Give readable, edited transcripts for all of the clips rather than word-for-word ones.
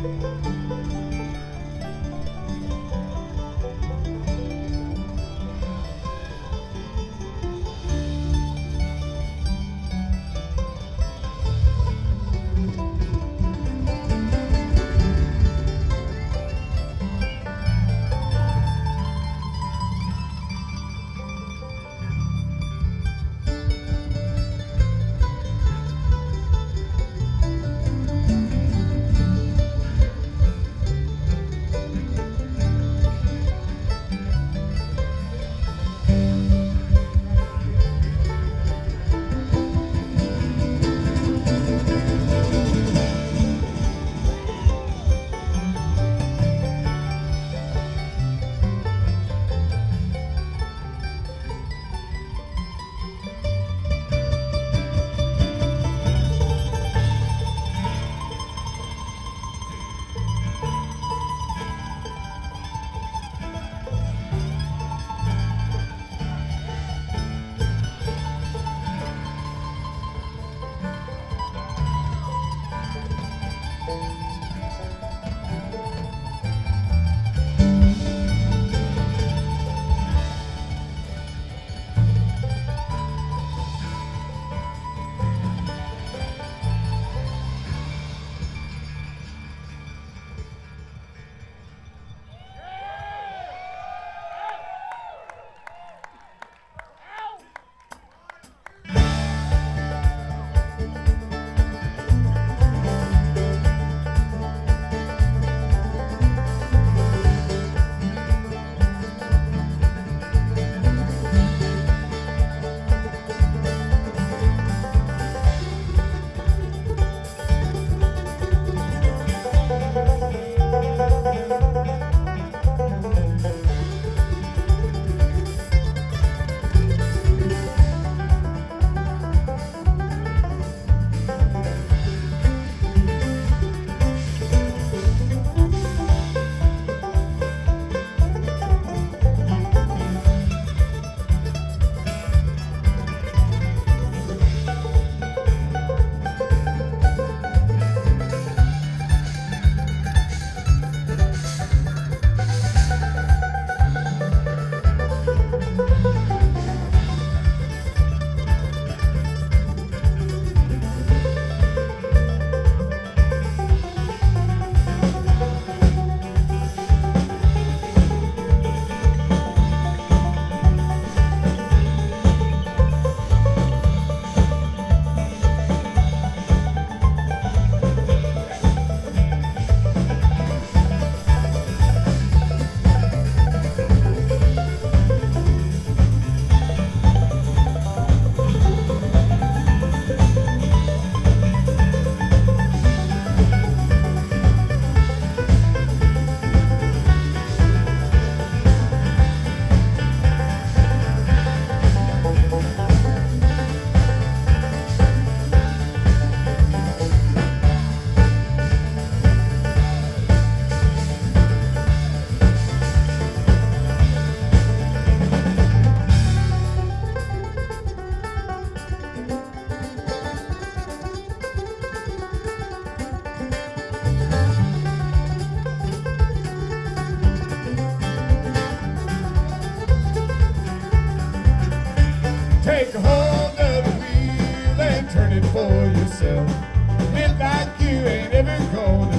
Take hold of the wheel and turn it for yourself. Live like you ain't ever gonna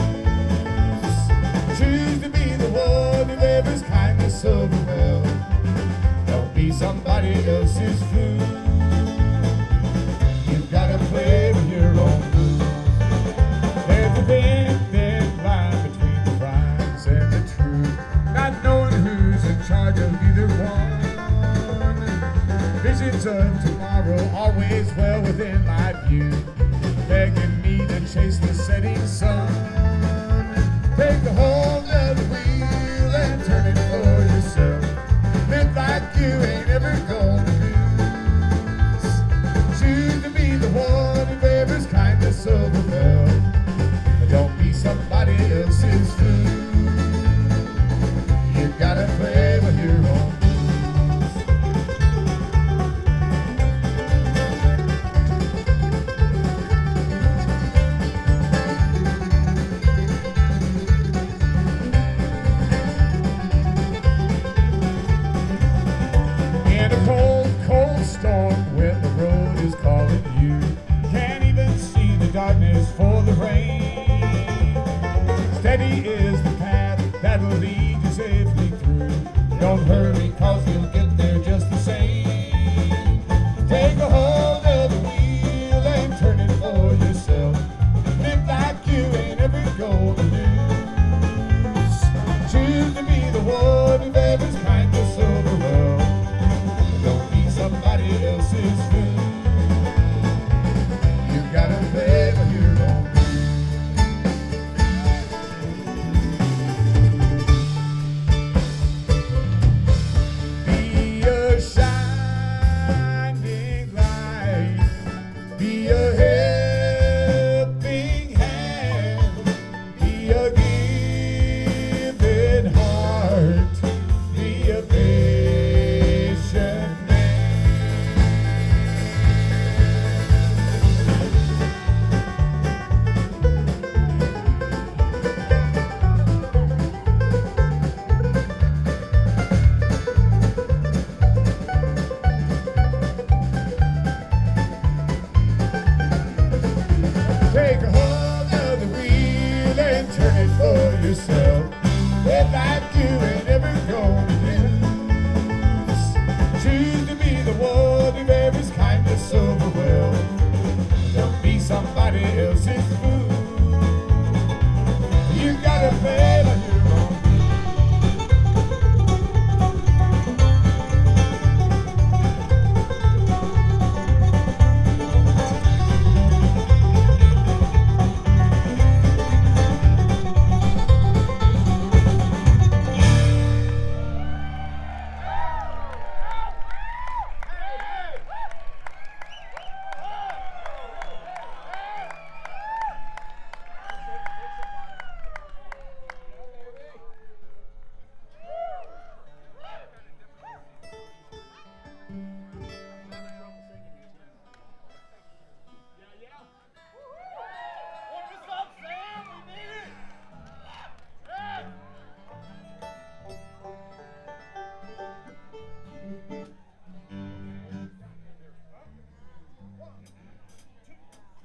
lose. Choose to be the one whoever's kindness overwhelm. Don't be somebody else's fool. You've gotta play with your own rules. There's a thin line between the crimes and the truth. Not knowing who's in charge of either one. Visions of tomorrow always well within my view, begging me to chase the setting sun. Take the hold of the wheel and turn it for yourself. Live like you ain't ever gonna lose. Choose to be the one who favors kindness over love. Don't be somebody else's fool. You gotta play with your own. hurry, 'cause you'll get there just the same. Take a hold of the wheel and turn it for yourself. Live like you ain't ever gonna lose. Choose to be the one who ever's kindness overwhelmed. Don't be somebody else's fool. You gotta play by your own rules. Be a shining light. Be a helping hand. Be a giving heart. Be a patient man. Take a hold of the wheel and turn it for yourself.